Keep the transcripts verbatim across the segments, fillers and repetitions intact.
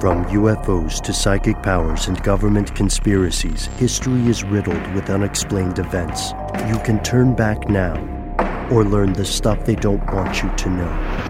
From U F Os to psychic powers and government conspiracies, history is riddled with unexplained events. You can turn back now or learn the stuff they don't want you to know.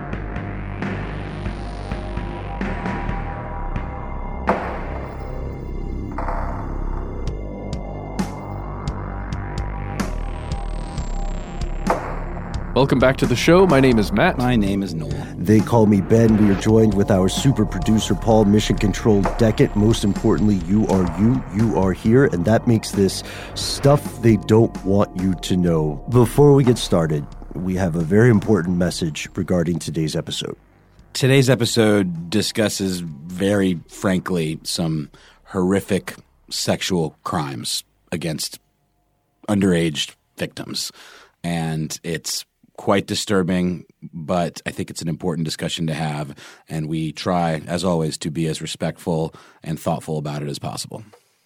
Welcome back to the show. My name is Matt. My name is Noel. They call me Ben. We are joined with our super producer, Paul, Mission Control Deckett. Most importantly, you are you. You are here, and that makes this stuff they don't want you to know. Before we get started, we have a very important message regarding today's episode. Today's episode discusses, very frankly, some horrific sexual crimes against underage victims. And it's quite disturbing, but I think it's an important discussion to have, and we try, as always, to be as respectful and thoughtful about it as possible.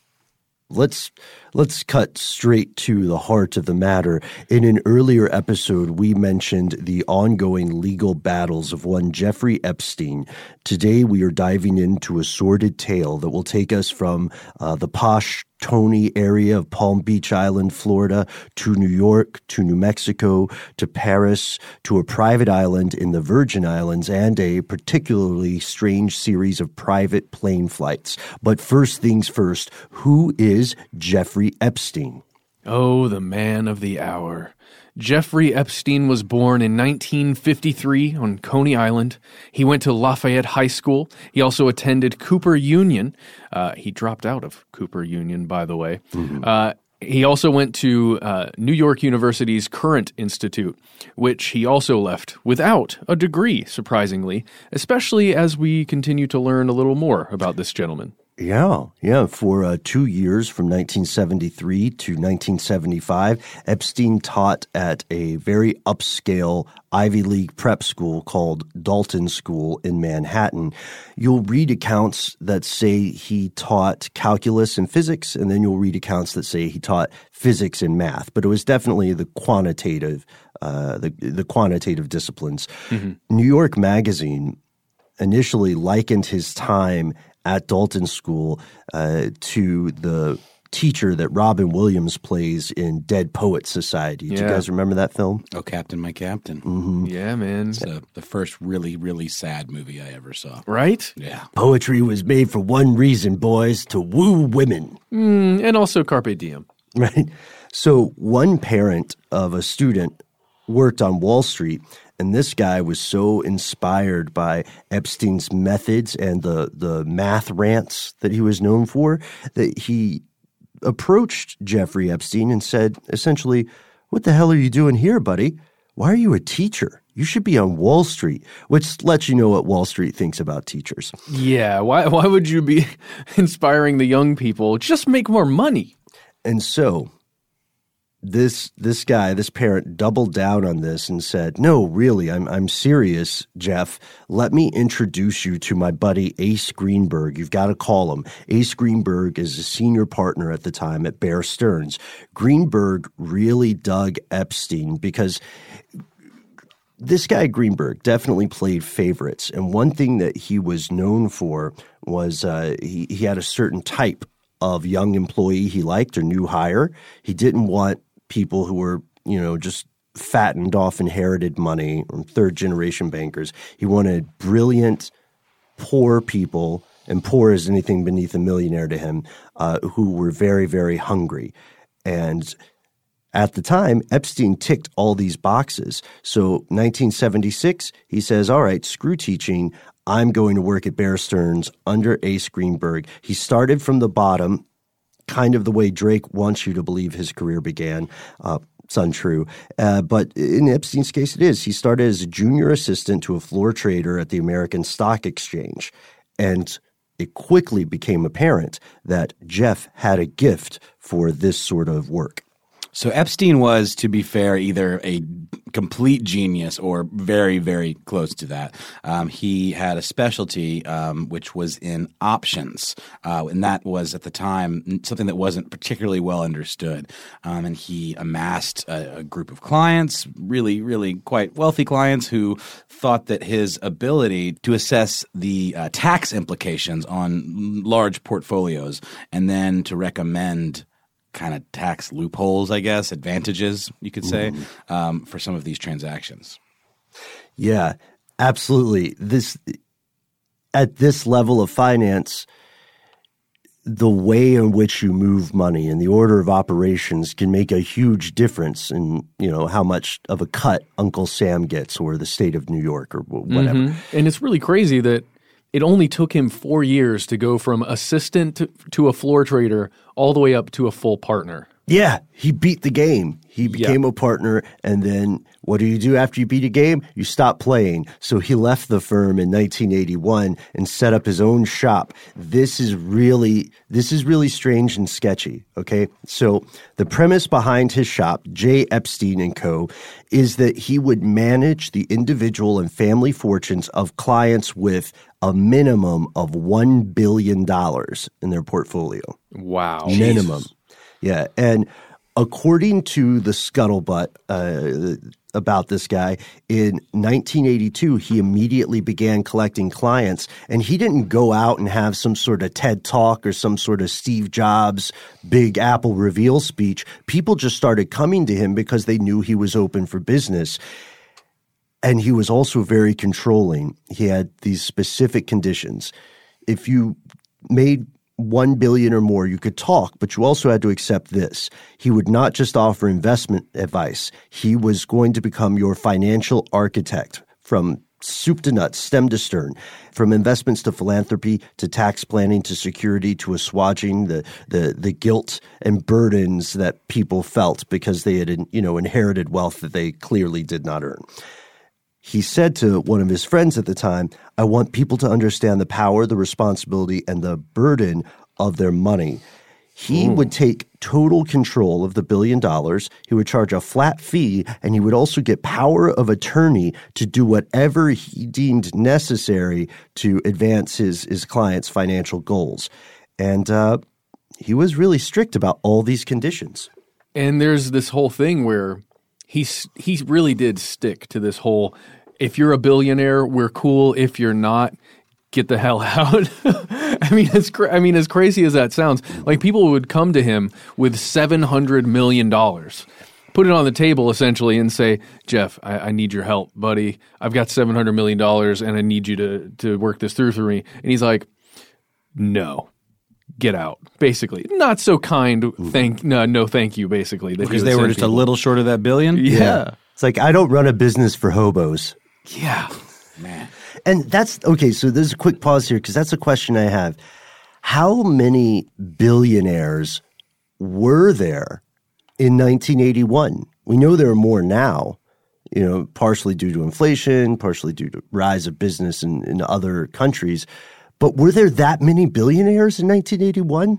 Let's let's cut straight to the heart of the matter. In an earlier episode, we mentioned the ongoing legal battles of one Jeffrey Epstein. Today, we are diving into a sordid tale that will take us from uh, the posh Tony area of Palm Beach Island, Florida, to New York, to New Mexico, to Paris, to a private island in the Virgin Islands, and a particularly strange series of private plane flights. But first things first, who is Jeffrey Epstein? Oh, the man of the hour. Jeffrey Epstein was born in nineteen fifty-three on Coney Island. He went to Lafayette High School. He also attended Cooper Union. Uh, he dropped out of Cooper Union, by the way. Mm-hmm. Uh, he also went to uh, New York University's Current Institute, which he also left without a degree, surprisingly, especially as we continue to learn a little more about this gentleman. Yeah, yeah. For uh, two years, from nineteen seventy-three to nineteen seventy-five, Epstein taught at a very upscale Ivy League prep school called Dalton School in Manhattan. You'll read accounts that say he taught calculus and physics, and then you'll read accounts that say he taught physics and math. But it was definitely the quantitative, uh, the the quantitative disciplines. Mm-hmm. New York Magazine initially likened his time at Dalton School uh, to the teacher that Robin Williams plays in Dead Poets Society. Do yeah. you guys remember that film? Oh, Captain, My Captain. Mm-hmm. Yeah, man. It's uh, the first really, really sad movie I ever saw. Right? Yeah. Poetry was made for one reason, boys, to woo women. Mm, and also Carpe Diem. Right. So one parent of a student worked on Wall Street, and this guy was so inspired by Epstein's methods and the, the math rants that he was known for that he approached Jeffrey Epstein and said, essentially, "What the hell are you doing here, buddy? Why are you a teacher? You should be on Wall Street," which lets you know what Wall Street thinks about teachers. Yeah, why why would you be inspiring the young people? Just make more money. And so This this guy, this parent, doubled down on this and said, "No, really, I'm I'm serious, Jeff. Let me introduce you to my buddy Ace Greenberg. You've got to call him. Ace Greenberg is a senior partner at the time at Bear Stearns." Greenberg really dug Epstein because this guy Greenberg definitely played favorites, and one thing that he was known for was uh, he he had a certain type of young employee he liked or new hire. He didn't want people who were, you know, just fattened off inherited money from third-generation bankers. He wanted brilliant, poor people, and poor as anything beneath a millionaire to him, uh, who were very, very hungry. And at the time, Epstein ticked all these boxes. So nineteen seventy-six, he says, all right, screw teaching. I'm going to work at Bear Stearns under Ace Greenberg. He started from the bottom, kind of the way Drake wants you to believe his career began. Uh, it's untrue. Uh, but in Epstein's case, it is. He started as a junior assistant to a floor trader at the American Stock Exchange. And it quickly became apparent that Jeff had a gift for this sort of work. So Epstein was, to be fair, either a complete genius or very, very close to that. Um, he had a specialty um, which was in options, uh, and that was at the time something that wasn't particularly well understood. Um, and he amassed a, a group of clients, really, really quite wealthy clients, who thought that his ability to assess the uh, tax implications on large portfolios and then to recommend kind of tax loopholes, I guess, advantages, you could say, mm. um, for some of these transactions. Yeah, absolutely. This at this level of finance, the way in which you move money and the order of operations can make a huge difference in, you know, how much of a cut Uncle Sam gets or the state of New York or whatever. Mm-hmm. And it's really crazy that it only took him four years to go from assistant to, to a floor trader all the way up to a full partner. Yeah, he beat the game. He became yeah. a partner, and then what do you do after you beat a game? You stop playing. So he left the firm in nineteen eighty-one and set up his own shop. This is really this is really strange and sketchy, okay? So the premise behind his shop, J. Epstein and Co., is that he would manage the individual and family fortunes of clients with a minimum of one billion dollars in their portfolio. Wow. Minimum. Jesus. Yeah, and according to the scuttlebutt uh, about this guy, in nineteen eighty-two, he immediately began collecting clients, and he didn't go out and have some sort of TED Talk or some sort of Steve Jobs Big Apple reveal speech. People just started coming to him because they knew he was open for business. And he was also very controlling. He had these specific conditions. If you made one billion or more, you could talk, but you also had to accept this. He would not just offer investment advice. He was going to become your financial architect from soup to nuts, stem to stern, from investments to philanthropy to tax planning to security to assuaging the the the guilt and burdens that people felt because they had, you know, inherited wealth that they clearly did not earn. He said to one of his friends at the time, I want people to understand the power, the responsibility, and the burden of their money. He mm. would take total control of the billion dollars. He would charge a flat fee, and he would also get power of attorney to do whatever he deemed necessary to advance his, his clients' financial goals. And uh, he was really strict about all these conditions. And there's this whole thing where he's he really did stick to this whole, if you're a billionaire, we're cool. If you're not, get the hell out. I mean, it's cra- I mean, as crazy as that sounds, like people would come to him with seven hundred million dollars, put it on the table essentially and say, Jeff, I, I need your help, buddy. I've got seven hundred million dollars and I need you to, to work this through for me. And he's like, no. Get out, basically. Not so kind. Thank no, no, thank you. Basically, that because they were just people. a little short of that billion. Yeah. yeah, it's like I don't run a business for hobos. Yeah, man. And that's okay. So there's a quick pause here because that's a question I have. How many billionaires were there in nineteen eighty-one? We know there are more now. You know, partially due to inflation, partially due to rise of business in, in other countries. But were there that many billionaires in nineteen eighty-one?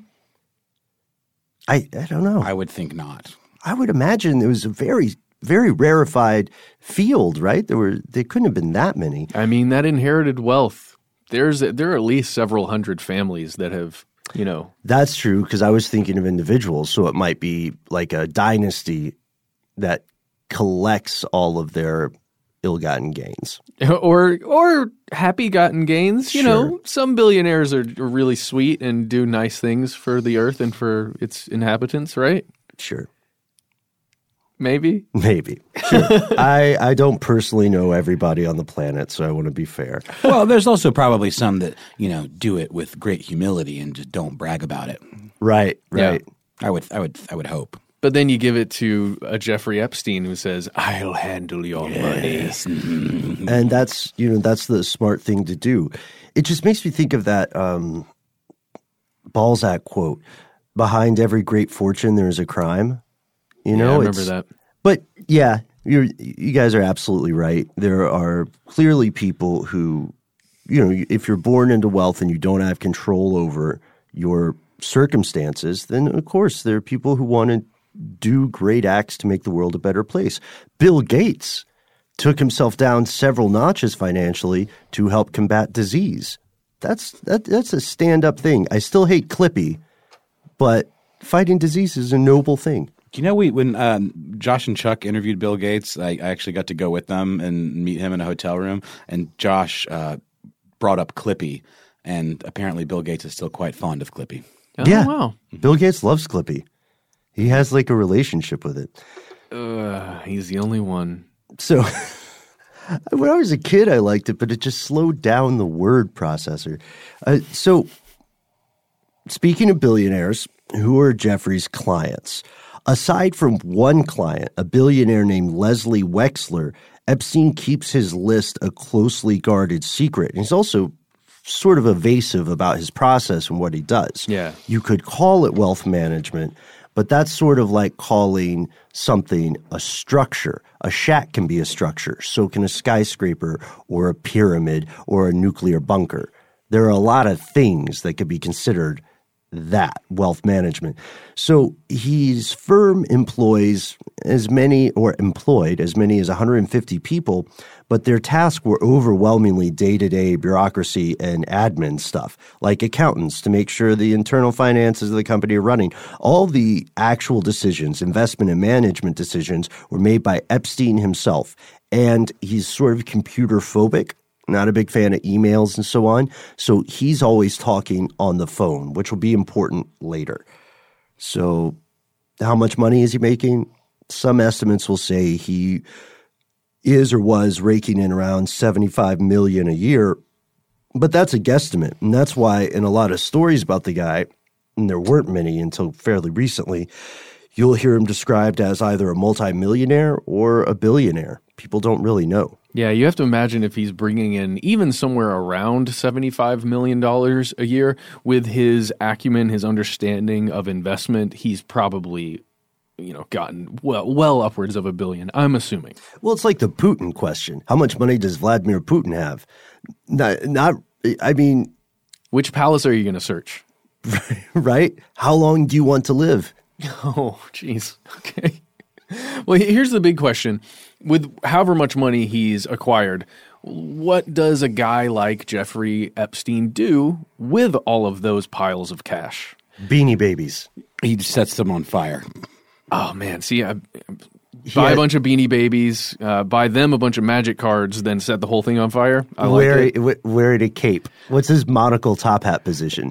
I I don't know. I would think not. I would imagine it was a very, very rarefied field, right? There were there couldn't have been that many. I mean, that inherited wealth. There's there are at least several hundred families that have, you know. That's true, because I was thinking of individuals, so it might be like a dynasty that collects all of their ill-gotten gains. Or or happy-gotten gains. You Sure. know, some billionaires are, are really sweet and do nice things for the earth and for its inhabitants, right? Sure. Maybe? Maybe. Sure. I, I don't personally know everybody on the planet, so I want to be fair. Well, there's also probably some that, you know, do it with great humility and just don't brag about it. Right, right. Yeah. I would I would I would hope. But then you give it to a Jeffrey Epstein who says, I'll handle your Yes. money. And that's, you know, that's the smart thing to do. It just makes me think of that um, Balzac quote, behind every great fortune, there is a crime. You know, yeah, I remember it's, that. But yeah, you're, you guys are absolutely right. There are clearly people who, you know, if you're born into wealth and you don't have control over your circumstances, then of course there are people who want to do great acts to make the world a better place. Bill Gates took himself down several notches financially to help combat disease. That's that, that's a stand-up thing. I still hate Clippy, but fighting disease is a noble thing. You know, we when um, Josh and Chuck interviewed Bill Gates, I, I actually got to go with them and meet him in a hotel room. And Josh uh, brought up Clippy, and apparently Bill Gates is still quite fond of Clippy. Oh, yeah, wow. Bill Gates loves Clippy. He has like a relationship with it. Uh, he's the only one. So when I was a kid, I liked it, but it just slowed down the word processor. Uh, so speaking of billionaires, who are Jeffrey's clients? Aside from one client, a billionaire named Leslie Wexler, Epstein keeps his list a closely guarded secret. And he's also sort of evasive about his process and what he does. Yeah. You could call it wealth management, but that's sort of like calling something a structure. A shack can be a structure. So can a skyscraper or a pyramid or a nuclear bunker. There are a lot of things that could be considered that, wealth management. So his firm employs as many, or employed as many as one hundred fifty people, but their tasks were overwhelmingly day-to-day bureaucracy and admin stuff, like accountants to make sure the internal finances of the company are running. All the actual decisions, investment and management decisions, were made by Epstein himself, and he's sort of computer phobic. Not a big fan of emails and so on. So he's always talking on the phone, which will be important later. So how much money is he making? Some estimates will say he is or was raking in around seventy-five million dollars a year. But that's a guesstimate. And that's why in a lot of stories about the guy, and there weren't many until fairly recently, you'll hear him described as either a multimillionaire or a billionaire. People don't really know. Yeah, you have to imagine if he's bringing in even somewhere around seventy-five million dollars a year with his acumen, his understanding of investment, he's probably, you know, gotten well, well upwards of a billion, I'm assuming. Well, it's like the Putin question. How much money does Vladimir Putin have? Not, not I mean... Which palace are you going to search? Right? How long do you want to live? Oh, geez. Okay. Well, here's the big question. With however much money he's acquired, what does a guy like Jeffrey Epstein do with all of those piles of cash? Beanie Babies. He sets them on fire. Oh, man. See, I, buy had, a bunch of Beanie Babies, uh, buy them a bunch of magic cards, then set the whole thing on fire. I wear, like it. Wear it a cape. What's his monocle top hat position?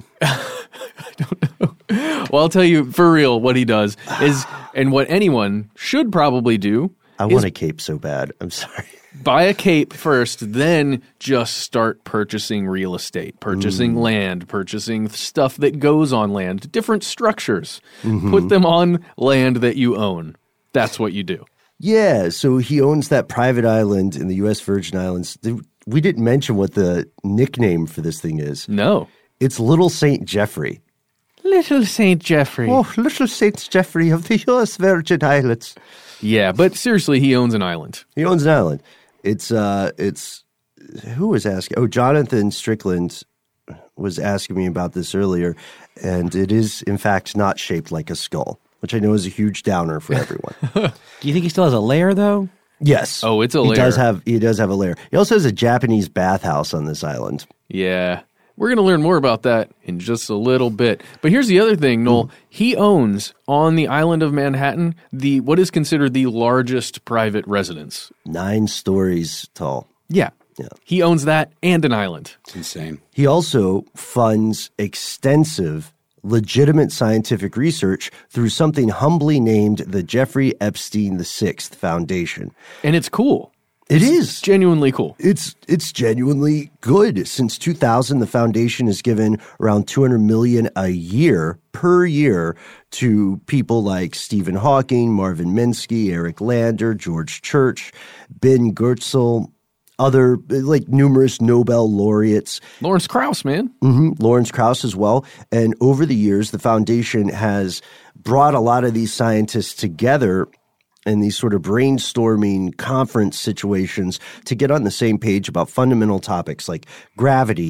I don't know. Well, I'll tell you for real what he does is, and what anyone should probably do. I want a cape so bad. I'm sorry. Buy a cape first, then just start purchasing real estate, purchasing mm. land, purchasing stuff that goes on land, different structures. Mm-hmm. Put them on land that you own. That's what you do. Yeah, so he owns that private island in the U S Virgin Islands. We didn't mention what the nickname for this thing is. No. It's Little Saint Jeffrey. Little Saint Jeffrey. Oh, Little Saint Jeffrey of the U S Virgin Islands. Yeah, but seriously, he owns an island. He owns an island. It's, uh, it's, who was asking? Oh, Jonathan Strickland was asking me about this earlier, and it is, in fact, not shaped like a skull, which I know is a huge downer for everyone. Do you think he still has a lair, though? Yes. Oh, it's a he lair. Does have, he does have a lair. He also has a Japanese bathhouse on this island. Yeah. We're going to learn more about that in just a little bit. But here's the other thing, Noel. Mm. He owns, on the island of Manhattan, the what is considered the largest private residence. Nine stories tall. Yeah. Yeah. He owns that and an island. It's insane. He also funds extensive, legitimate scientific research through something humbly named the Jeffrey Epstein the Sixth Foundation. And it's cool. It it's is. genuinely cool. It's it's genuinely good. Since two thousand, the foundation has given around two hundred million dollars a year, per year, to people like Stephen Hawking, Marvin Minsky, Eric Lander, George Church, Ben Goertzel, other, like, numerous Nobel laureates. Lawrence Krauss, man. Mm-hmm. Lawrence Krauss as well. And over the years, the foundation has brought a lot of these scientists together in these sort of brainstorming conference situations to get on the same page about fundamental topics like gravity,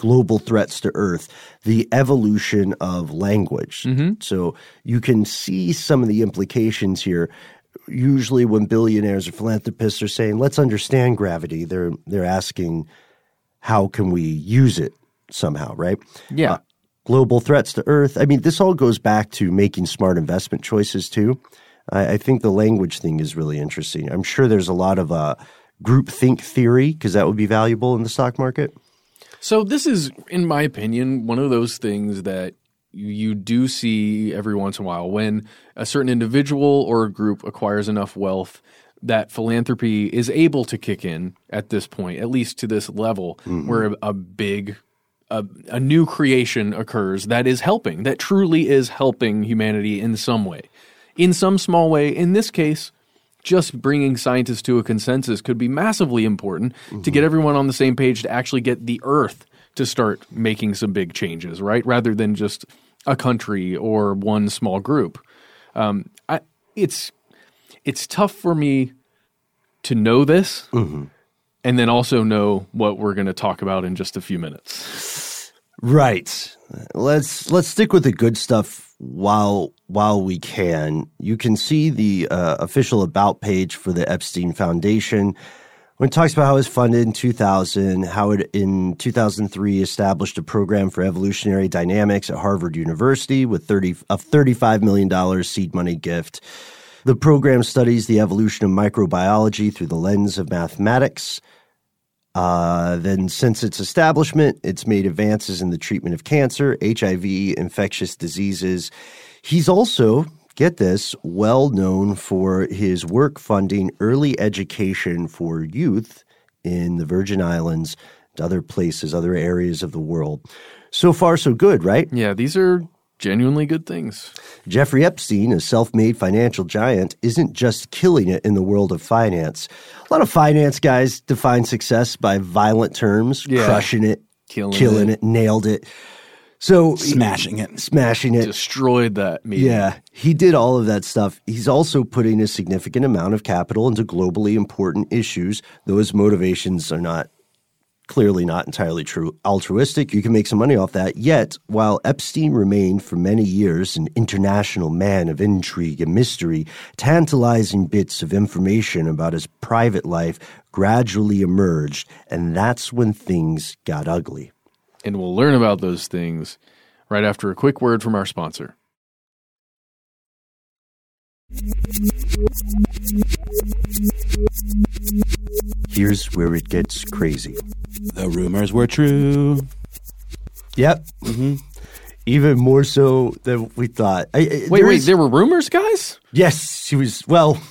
global threats to Earth, the evolution of language. Mm-hmm. So you can see some of the implications here. Usually when billionaires or philanthropists are saying, let's understand gravity, they're they're asking, how can we use it somehow, right? Yeah. Uh, global threats to Earth. I mean, this all goes back to making smart investment choices too. I, I think the language thing is really interesting. I'm sure there's a lot of uh, groupthink theory because that would be valuable in the stock market. So this is, in my opinion, one of those things that you do see every once in a while when a certain individual or a group acquires enough wealth that philanthropy is able to kick in at this point, at least to this level, mm-hmm. where a, a big, a, a new creation occurs that is helping, that truly is helping humanity in some way. In some small way, in this case, just bringing scientists to a consensus could be massively important mm-hmm. to get everyone on the same page to actually get the Earth to start making some big changes, right? Rather than just a country or one small group. Um, I, it's it's tough for me to know this mm-hmm. and then also know what we're going to talk about in just a few minutes. Right. Let's let's stick with the good stuff while while we can. You can see the uh, official about page for the Epstein Foundation when it talks about how it was funded in two thousand, how it in two thousand three established a program for evolutionary dynamics at Harvard University with thirty a thirty-five million dollars seed money gift. The program studies the evolution of microbiology through the lens of mathematics. Uh, then since its establishment, it's made advances in the treatment of cancer, H I V, infectious diseases. He's also, get this, well known for his work funding early education for youth in the Virgin Islands and other places, other areas of the world. So far, so good, right? Yeah, these are genuinely good things. Jeffrey Epstein, a self-made financial giant, isn't just killing it in the world of finance. A lot of finance guys define success by violent terms, yeah. crushing it, killing, killing it. it, nailed it. So smashing it. Smashing it. Destroyed that meeting. Yeah, he did all of that stuff. He's also putting a significant amount of capital into globally important issues. Those motivations are not clearly not entirely true altruistic. You can make some money off that. Yet, while Epstein remained for many years an international man of intrigue and mystery, tantalizing bits of information about his private life gradually emerged, and that's when things got ugly. And we'll learn about those things right after a quick word from our sponsor. Here's where it gets crazy. The rumors were true. Yep. Mm-hmm. Even more so than we thought. I, I, wait, there wait, is, there were rumors, guys? Yes, she was, well,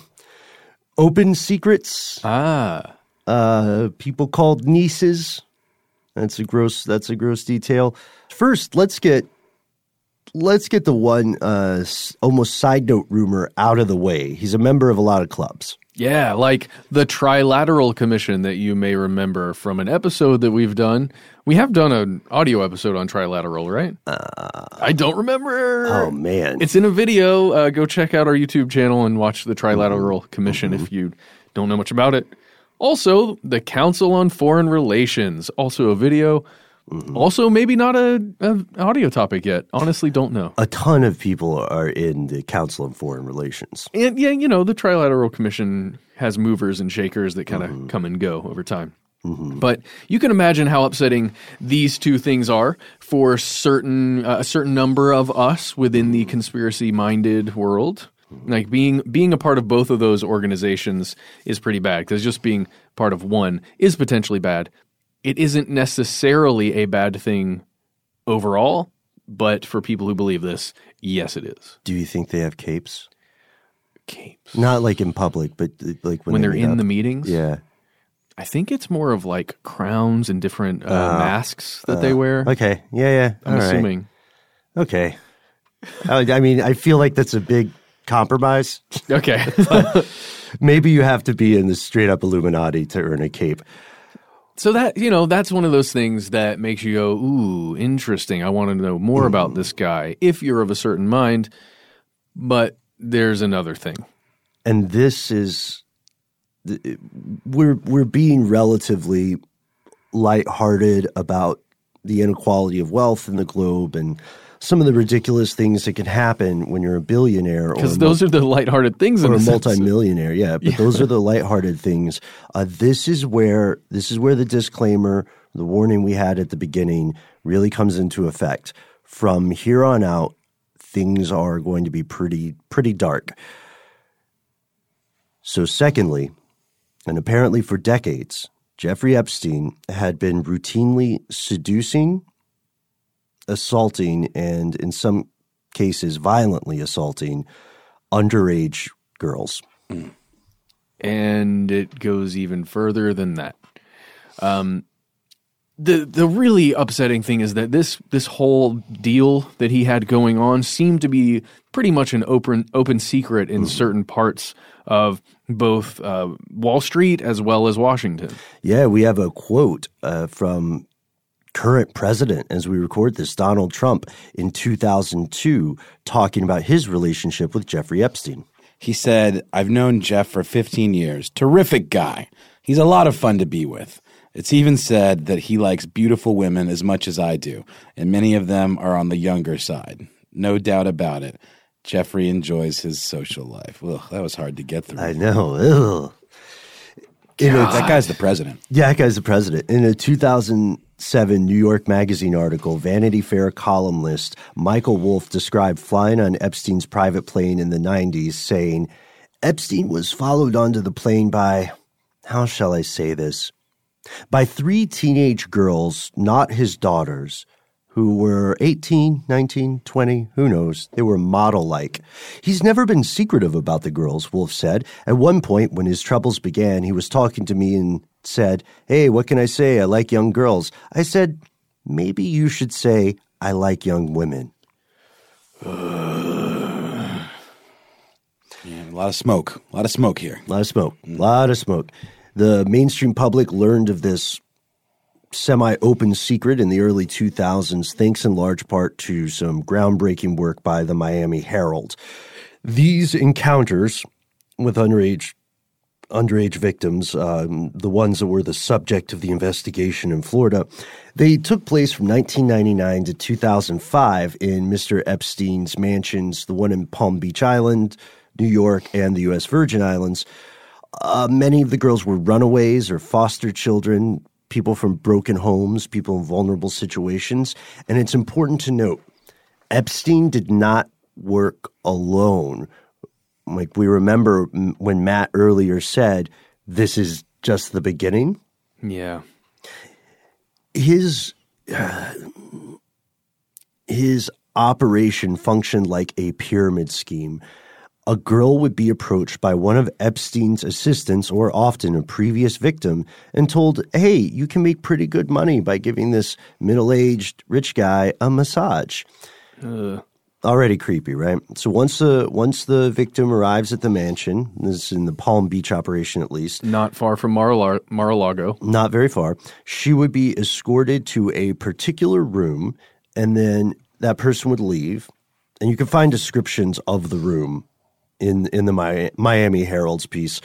open secrets. Ah. Uh, people called nieces. That's a gross, that's a gross detail. First, let's get Let's get the one uh, almost side note rumor out of the way. He's a member of a lot of clubs. Yeah, like the Trilateral Commission that you may remember from an episode that we've done. We have done an audio episode on Trilateral, right? Uh, I don't remember. Oh, man. It's in a video. Uh, go check out our YouTube channel and watch the Trilateral mm-hmm. Commission mm-hmm. if you don't know much about it. Also, the Council on Foreign Relations, also a video. Mm-hmm. Also, maybe not a, a audio topic yet. Honestly, don't know. A ton of people are in the Council on Foreign Relations. And yeah, you know, the Trilateral Commission has movers and shakers that kind of mm-hmm. come and go over time. Mm-hmm. But you can imagine how upsetting these two things are for certain uh, a certain number of us within the conspiracy-minded world. Mm-hmm. Like being being a part of both of those organizations is pretty bad because just being part of one is potentially bad. It isn't necessarily a bad thing overall, but for people who believe this, yes, it is. Do you think they have capes? Capes? Not like in public, but like when, when they they're in up. the meetings? Yeah. I think it's more of like crowns and different uh, uh, masks that uh, they wear. Okay. Yeah, yeah. I'm All assuming. Right. Okay. I, I mean, I feel like that's a big compromise. Okay. Maybe you have to be in the straight up Illuminati to earn a cape. So that, you know, that's one of those things that makes you go, ooh, interesting. I want to know more mm. about this guy if you're of a certain mind. But there's another thing. And this is, we're we're being relatively lighthearted about the inequality of wealth in the globe and some of the ridiculous things that can happen when you're a billionaire. Because those mul- are the lighthearted things in or a this multimillionaire, yeah. But Yeah. those are the lighthearted things. Uh, this is where this is where the disclaimer, the warning we had at the beginning, really comes into effect. From here on out, things are going to be pretty pretty dark. So, secondly, and apparently for decades, Jeffrey Epstein had been routinely seducing, assaulting, and in some cases violently assaulting underage girls. And it goes even further than that. Um, the the really upsetting thing is that this this whole deal that he had going on seemed to be pretty much an open open secret in certain parts of both uh, Wall Street as well as Washington. Yeah, we have a quote uh, from current president as we record this, Donald Trump, in two thousand two, talking about his relationship with Jeffrey Epstein. He said, "I've known Jeff for fifteen years. Terrific guy. He's a lot of fun to be with. It's even said that he likes beautiful women as much as I do, and many of them are on the younger side. No doubt about it. Jeffrey enjoys his social life." Ugh, that was hard to get through. I know. Ugh. In a, That guy's the president. yeah, that guy's the president. In a two thousand seven New York Magazine article, Vanity Fair columnist Michael Wolff described flying on Epstein's private plane in the nineties, saying, Epstein was followed onto the plane by, how shall I say this, by three teenage girls, not his daughters, who were eighteen, nineteen, twenty, who knows? They were model-like. He's never been secretive about the girls, Wolff said. At one point, when his troubles began, he was talking to me and said, hey, what can I say? I like young girls. I said, maybe you should say, I like young women. Yeah, a lot of smoke. A lot of smoke here. A lot of smoke. A lot of smoke. The mainstream public learned of this semi-open secret in the early two thousands, thanks in large part to some groundbreaking work by the Miami Herald. These encounters with underage underage victims, um, the ones that were the subject of the investigation in Florida, they took place from nineteen ninety-nine to two thousand five in Mister Epstein's mansions, the one in Palm Beach Island, New York, and the U S Virgin Islands. Uh, many of the girls were runaways or foster children, people from broken homes, people in vulnerable situations. And it's important to note, Epstein did not work alone. Like we remember when Matt earlier said, this is just the beginning. Yeah. His, uh, his operation functioned like a pyramid scheme. A girl would be approached by one of Epstein's assistants, or often a previous victim, and told, hey, you can make pretty good money by giving this middle-aged rich guy a massage. Uh, Already creepy, right? So once the once the victim arrives at the mansion, this is in the Palm Beach operation at least, not far from Mar-a-Lar- Mar-a-Lago. not very far, she would be escorted to a particular room, and then that person would leave. And you can find descriptions of the room in in the Mi- Miami Herald's piece.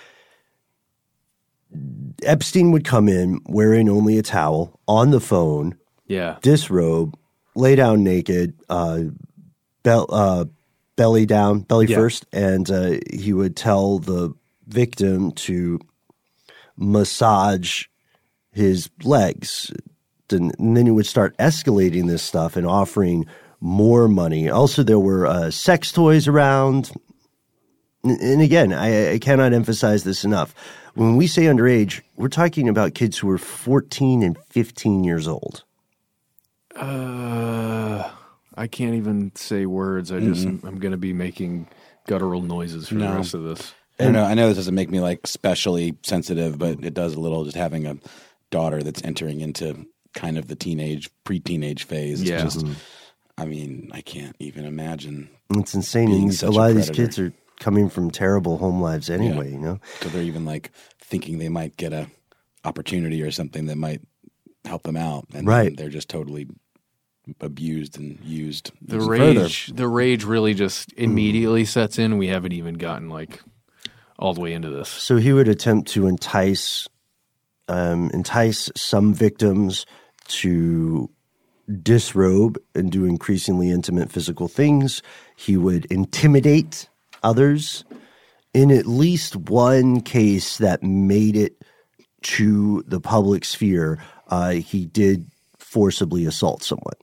Epstein would come in wearing only a towel, on the phone, Yeah. disrobe, lay down naked, uh, bel- uh, belly down, belly Yeah. first, and uh, he would tell the victim to massage his legs. And, and then he would start escalating this stuff and offering more money. Also, there were uh, sex toys around. And again, I, I cannot emphasize this enough. When we say underage, we're talking about kids who are fourteen and fifteen years old. Uh, I can't even say words. I just, Mm-mm. I'm going to be making guttural noises for the No. rest of this. I don't know. I know this doesn't make me like specially sensitive, but it does a little just having a daughter that's entering into kind of the teenage, pre-teenage phase. It's Yeah. just, I mean, I can't even imagine. It's insane. Being And such a a lot of these predator. kids are coming from terrible home lives anyway, you know? So they're even like thinking they might get a opportunity or something that might help them out. And Right. then they're just totally abused and used. The even rage, further. the rage really just immediately sets in. We haven't even gotten like all the way into this. So he would attempt to entice, um, entice some victims to disrobe and do increasingly intimate physical things. He would intimidate others. In at least one case that made it to the public sphere, uh, he did forcibly assault someone.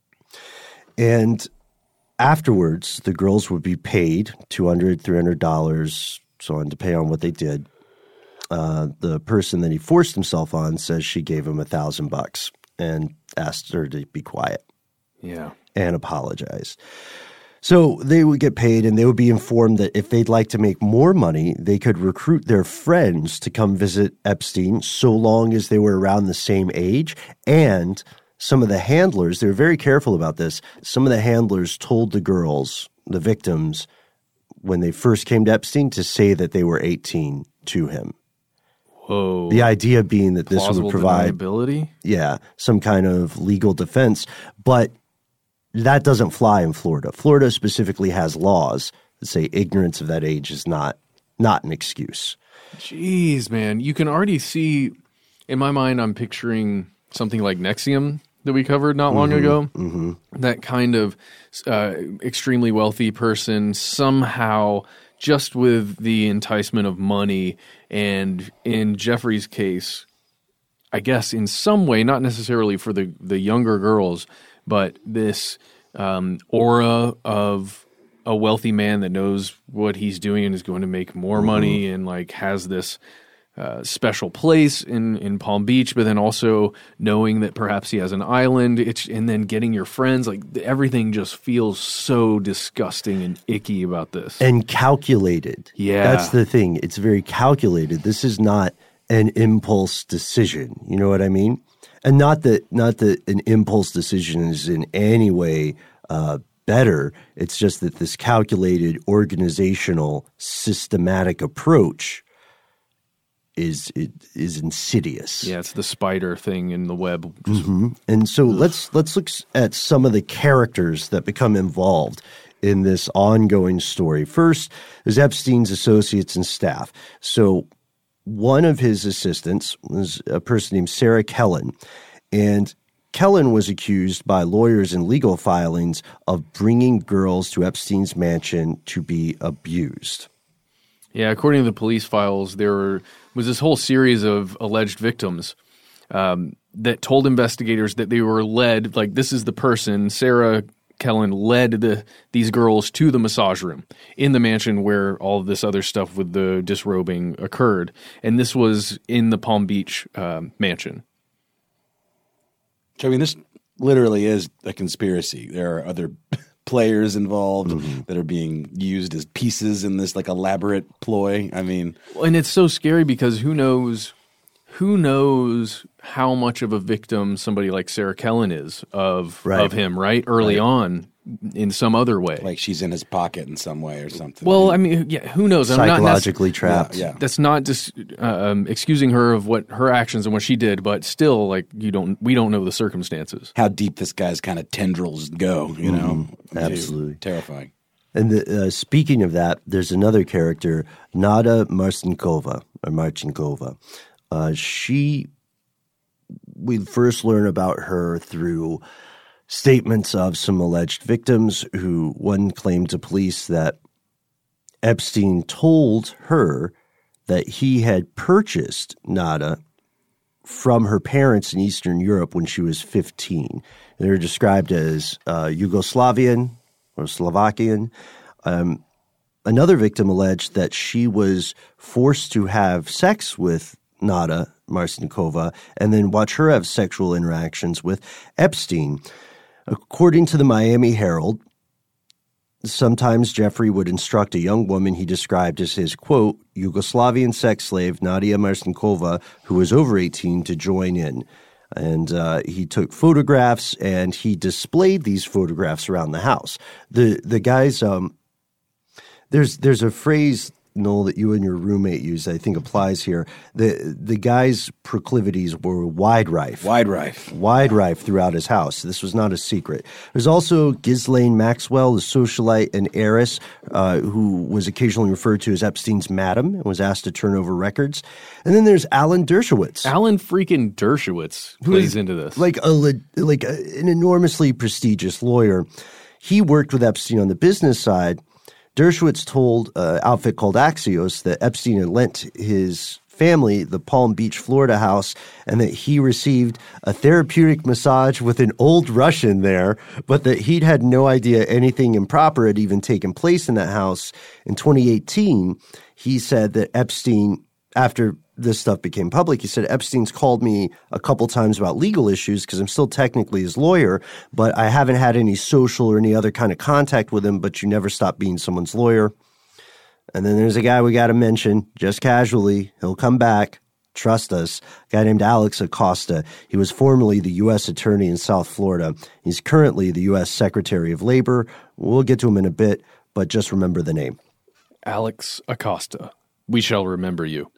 And afterwards, the girls would be paid two hundred dollars, three hundred dollars, so on, depending on what they did. Uh, the person that he forced himself on says she gave him a thousand bucks and asked her to be quiet. Yeah. And apologize. So they would get paid, and they would be informed that if they'd like to make more money, they could recruit their friends to come visit Epstein so long as they were around the same age. And some of the handlers, they were very careful about this. Some of the handlers told the girls, the victims, when they first came to Epstein, to say that they were eighteen to him. Whoa. The idea being that this Plausible would provide deniability? Yeah, some kind of legal defense. But that doesn't fly in Florida. Florida specifically has laws that say ignorance of that age is not not an excuse. Jeez, man. You can already see, in my mind, I'm picturing something like Nexium that we covered not long mm-hmm, ago. Mm-hmm. That kind of uh, extremely wealthy person somehow, just with the enticement of money, and in Jeffrey's case, I guess in some way, not necessarily for the, the younger girls, but this um, aura of a wealthy man that knows what he's doing and is going to make more mm-hmm. money, and like has this uh, special place in, in Palm Beach, but then also knowing that perhaps he has an island, it's, and then getting your friends, like everything just feels so disgusting and icky about this. And calculated. Yeah. That's the thing. It's very calculated. This is not an impulse decision. You know what I mean? And not that not that an impulse decision is in any way uh, better. It's just that this calculated, organizational, systematic approach is it is insidious. Yeah, it's the spider thing in the web. Mm-hmm. And so ugh. let's let's look at some of the characters that become involved in this ongoing story. First, there's Epstein's associates and staff. So one of his assistants was a person named Sarah Kellen, and Kellen was accused by lawyers in legal filings of bringing girls to Epstein's mansion to be abused. Yeah, according to the police files, there were, was this whole series of alleged victims um, that told investigators that they were led, like this is the person, Sarah Kellen led the these girls to the massage room in the mansion where all of this other stuff with the disrobing occurred. And this was in the Palm Beach um, mansion. So, I mean, this literally is a conspiracy. There are other players involved mm-hmm. that are being used as pieces in this like elaborate ploy. I mean, and it's so scary because who knows, who knows how much of a victim somebody like Sarah Kellen is of right. of him, right? Early right. on in some other way. Like she's in his pocket in some way or something. Well, I mean, yeah, who knows? I'm Psychologically not trapped. Yeah, yeah. That's not just uh, um, excusing her of what her actions and what she did, but still, like, you don't, we don't know the circumstances. How deep this guy's kind of tendrils go, you know? Mm-hmm. Absolutely. Terrifying. And the, uh, speaking of that, there's another character, Nada Marcinkova, or Marcinkova. Uh, she, we first learn about her through statements of some alleged victims who one claimed to police that Epstein told her that he had purchased Nada from her parents in Eastern Europe when she was fifteen. They're described as uh, Yugoslavian or Slovakian. Um, another victim alleged that she was forced to have sex with Nada Marcinkova and then watch her have sexual interactions with Epstein. According to the Miami Herald, sometimes Jeffrey would instruct a young woman he described as his, quote, Yugoslavian sex slave, Nadia Marcinkova, who was over eighteen, to join in. And uh, he took photographs, and he displayed these photographs around the house. The the guys, um, there's there's a phrase Noel, that you and your roommate used, I think applies here. The the guy's proclivities were wide rife. Wide rife. Wide rife throughout his house. This was not a secret. There's also Ghislaine Maxwell, the socialite and heiress, uh, who was occasionally referred to as Epstein's madam and was asked to turn over records. And then there's Alan Dershowitz. Alan freaking Dershowitz plays into this. Like a like a, an enormously prestigious lawyer. He worked with Epstein on the business side. Dershowitz told an outfit called Axios that Epstein had lent his family the Palm Beach, Florida house, and that he received a therapeutic massage with an old Russian there, but that he'd had no idea anything improper had even taken place in that house. In twenty eighteen, he said that Epstein, after this stuff became public, he said, Epstein's called me a couple times about legal issues because I'm still technically his lawyer, but I haven't had any social or any other kind of contact with him, but you never stop being someone's lawyer. And then there's a guy we got to mention, just casually. He'll come back. Trust us. A guy named Alex Acosta. He was formerly the U S attorney in South Florida. He's currently the U S Secretary of Labor. We'll get to him in a bit, but just remember the name. Alex Acosta. We shall remember you.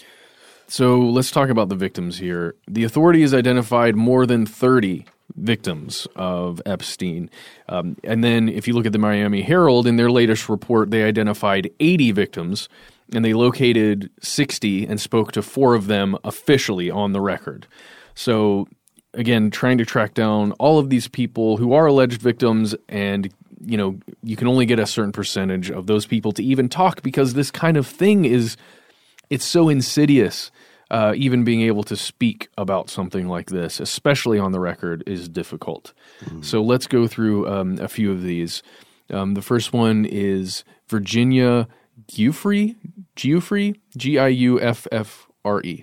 So let's talk about the victims here. The authorities identified more than thirty victims of Epstein. Um, and then if you look at the Miami Herald, in their latest report, they identified eighty victims, and they located sixty and spoke to four of them officially on the record. So again, trying to track down all of these people who are alleged victims, and you know, you can only get a certain percentage of those people to even talk, because this kind of thing is, it's so insidious. Uh, even being able to speak about something like this, especially on the record, is difficult. Mm. So let's go through um, a few of these. Um, the first one is Virginia Giuffre, Giuffre, G I U F F R E.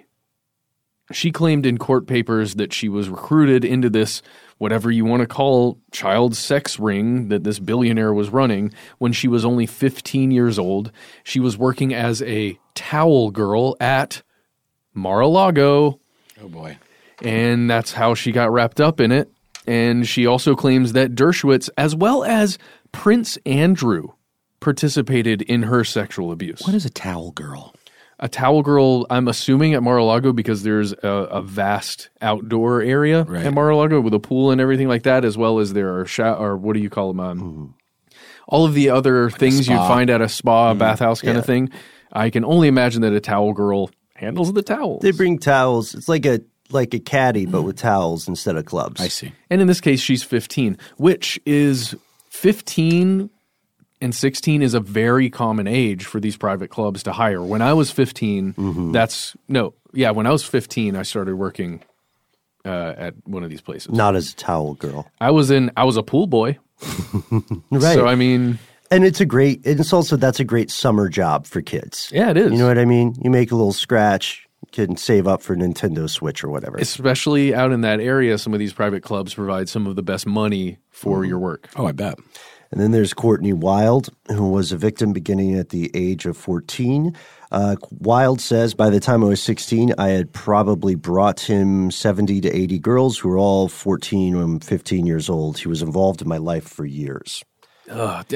She claimed in court papers that she was recruited into this, whatever you want to call, child sex ring that this billionaire was running when she was only fifteen years old. She was working as a towel girl at Mar-a-Lago. Oh, boy. And that's how she got wrapped up in it. And she also claims that Dershowitz, as well as Prince Andrew, participated in her sexual abuse. What is a towel girl? A towel girl, I'm assuming at Mar-a-Lago, because there's a, a vast outdoor area right. at Mar-a-Lago with a pool and everything like that, as well as there are, sho- or what do you call them? Um, mm. All of the other like things you'd find at a spa, mm. bathhouse kind yeah. of thing. I can only imagine that a towel girl handles the towels. They bring towels. It's like a like a caddy, but with towels instead of clubs. I see. And in this case, she's fifteen, which is fifteen and sixteen is a very common age for these private clubs to hire. When I was fifteen, mm-hmm. that's no, yeah. When I was fifteen, I started working uh, at one of these places. Not as a towel girl. I was in. I was a pool boy. Right. So I mean. And it's a great, it's also, that's a great summer job for kids. Yeah, it is. You know what I mean? You make a little scratch, you can save up for Nintendo Switch or whatever. Especially out in that area, some of these private clubs provide some of the best money for mm. your work. Oh, I bet. And then there's Courtney Wild, who was a victim beginning at the age of fourteen. Uh, Wild says, by the time I was sixteen, I had probably brought him seventy to eighty girls who were all fourteen and fifteen years old. He was involved in my life for years. Ugh.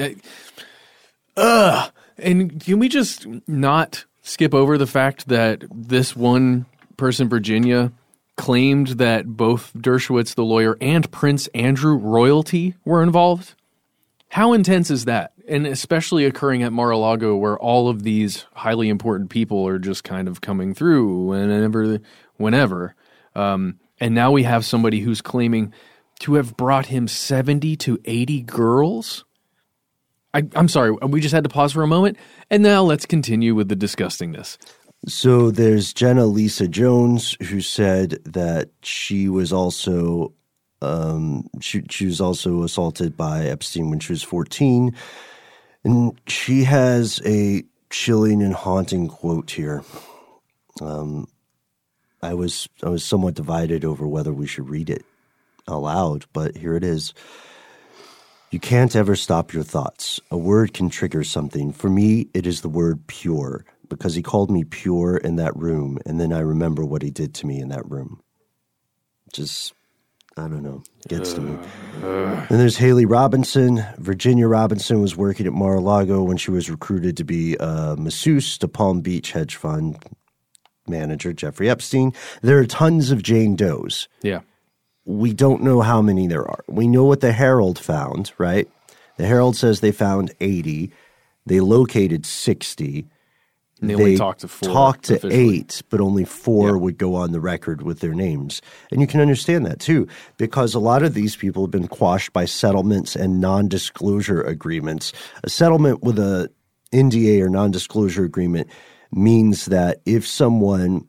Ugh. And can we just not skip over the fact that this one person, Virginia, claimed that both Dershowitz, the lawyer, and Prince Andrew royalty were involved? How intense is that? And especially occurring at Mar-a-Lago, where all of these highly important people are just kind of coming through whenever, whenever. Um, and now we have somebody who's claiming to have brought him seventy to eighty girls? I, I'm sorry, we just had to pause for a moment, and now let's continue with the disgustingness. So there's Jenna Lisa Jones, who said that she was also um, she, she was also assaulted by Epstein when she was fourteen, and she has a chilling and haunting quote here. Um, I was I was somewhat divided over whether we should read it aloud, but here it is. You can't ever stop your thoughts. A word can trigger something. For me, it is the word pure, because he called me pure in that room, and then I remember what he did to me in that room. Just I don't know. Gets to me. Uh, and there's Haley Robinson. Virginia Robinson was working at Mar-a-Lago when she was recruited to be a masseuse to Palm Beach hedge fund manager Jeffrey Epstein. There are tons of Jane Does. Yeah. We don't know how many there are. We know what the Herald found, right? The Herald says they found eighty. They located sixty. And they, they only talked to four. Talked to officially. eight, but only four yeah. would go on the record with their names. And you can understand that too, because a lot of these people have been quashed by settlements and non-disclosure agreements. A settlement with a N D A or non-disclosure agreement means that if someone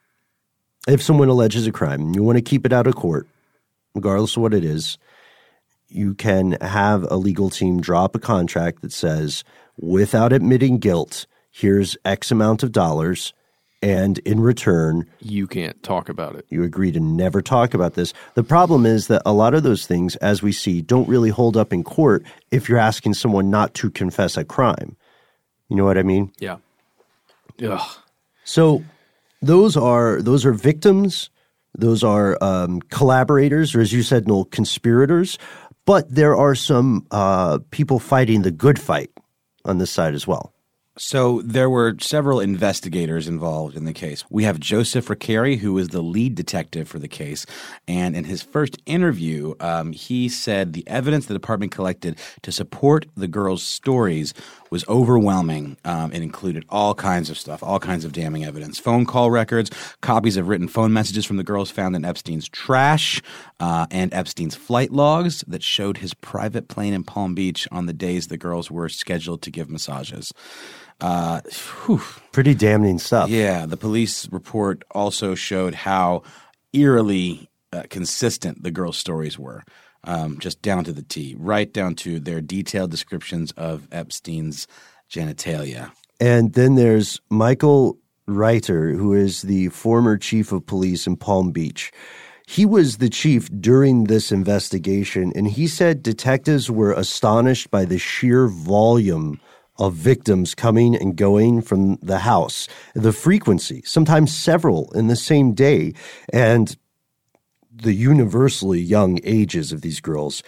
if someone alleges a crime and you want to keep it out of court, regardless of what it is, you can have a legal team draw up a contract that says, without admitting guilt, here's X amount of dollars, and in return, you can't talk about it. You agree to never talk about this. The problem is that a lot of those things, as we see, don't really hold up in court if you're asking someone not to confess a crime. You know what I mean? Yeah. Ugh. So those are those are victims. Those are um, collaborators, or as you said, Noel, conspirators. But there are some uh, people fighting the good fight on this side as well. So there were several investigators involved in the case. We have Joseph Recarey, who is the lead detective for the case. And in his first interview, um, he said the evidence the department collected to support the girls' stories was overwhelming. Um, it included all kinds of stuff, all kinds of damning evidence. Phone call records, copies of written phone messages from the girls found in Epstein's trash, uh, and Epstein's flight logs that showed his private plane in Palm Beach on the days the girls were scheduled to give massages. Uh, Pretty damning stuff. Yeah. The police report also showed how eerily uh, consistent the girls' stories were, um, just down to the T, right down to their detailed descriptions of Epstein's genitalia. And then there's Michael Reiter, who is the former chief of police in Palm Beach. He was the chief during this investigation, and he said detectives were astonished by the sheer volume of victims coming and going from the house, the frequency, sometimes several in the same day, and the universally young ages of these girls.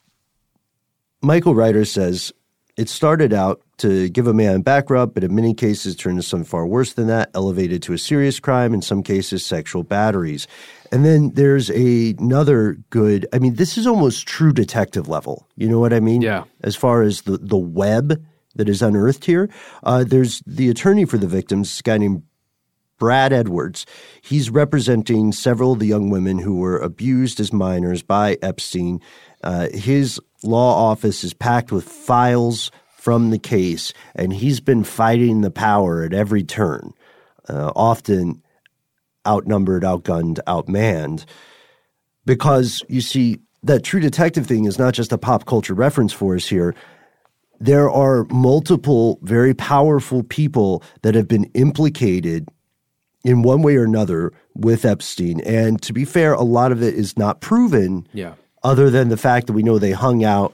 Michael Reiter says it started out to give a man back rub, but in many cases turned to something far worse than that, elevated to a serious crime, in some cases sexual batteries. And then there's a, another good, I mean, this is almost true detective level. You know what I mean? Yeah. As far as the, the web that is unearthed here. Uh, there's the attorney for the victims, this guy named Brad Edwards. He's representing several of the young women who were abused as minors by Epstein. Uh, his law office is packed with files from the case, and he's been fighting the power at every turn, uh, often outnumbered, outgunned, outmanned. Because, you see, that true detective thing is not just a pop culture reference for us here. There are multiple very powerful people that have been implicated in one way or another with Epstein. And to be fair, a lot of it is not proven, yeah. other than the fact that we know they hung out.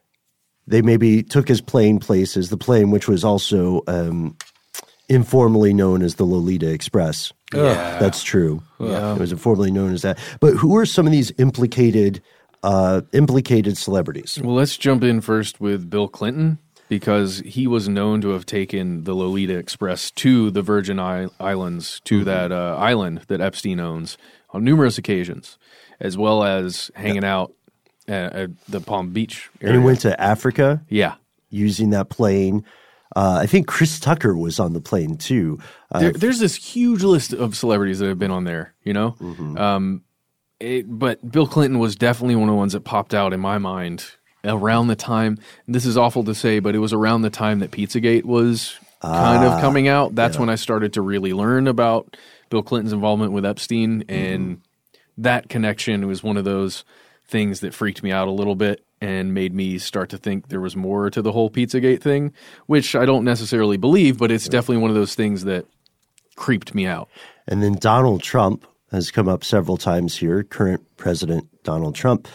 They maybe took his plane places, the plane which was also um, informally known as the Lolita Express. Yeah. That's true. Yeah. It was informally known as that. But who are some of these implicated Uh, implicated celebrities? Well, let's jump in first with Bill Clinton, because he was known to have taken the Lolita Express to the Virgin I- Islands, to mm-hmm. that uh, island that Epstein owns on numerous occasions, as well as hanging yeah. out at, at the Palm Beach area. And he went to Africa? Yeah. Using that plane. Uh, I think Chris Tucker was on the plane too. Uh, there, there's this huge list of celebrities that have been on there, you know? Mm-hmm. Um, It, but Bill Clinton was definitely one of the ones that popped out in my mind around the time, and this is awful to say, but it was around the time that Pizzagate was kind ah, of coming out. That's yeah. when I started to really learn about Bill Clinton's involvement with Epstein, and mm-hmm. that connection was one of those things that freaked me out a little bit and made me start to think there was more to the whole Pizzagate thing, which I don't necessarily believe, but it's definitely one of those things that creeped me out. And then Donald Trump has come up several times here, current President Donald Trump.